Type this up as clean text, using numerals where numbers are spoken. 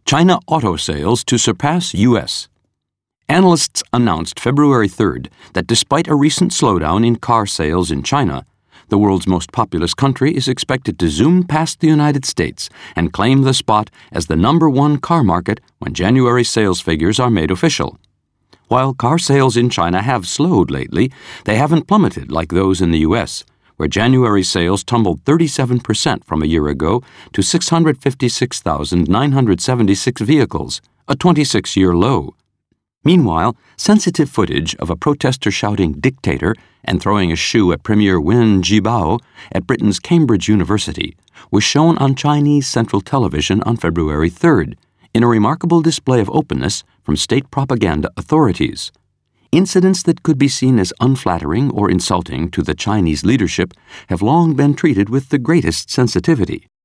China auto sales to surpass U.S. Analysts announced February 3rd that despite a recent slowdown in car sales in China, the world's most populous country is expected to zoom past the United States and claim the spot as the #1 car market when January sales figures are made official. While car sales in China have slowed lately, they haven't plummeted like those in the U.S., where January sales tumbled 37% from a year ago to 656,976 vehicles, a 26-year low. Meanwhile, sensitive footage of a protester shouting "dictator" and throwing a shoe at Premier Wen Jiabao at Britain's Cambridge University was shown on Chinese Central Television on February 3rd, in a remarkable display of openness from state propaganda authorities. Incidents that could be seen as unflattering or insulting to the Chinese leadership have long been treated with the greatest sensitivity.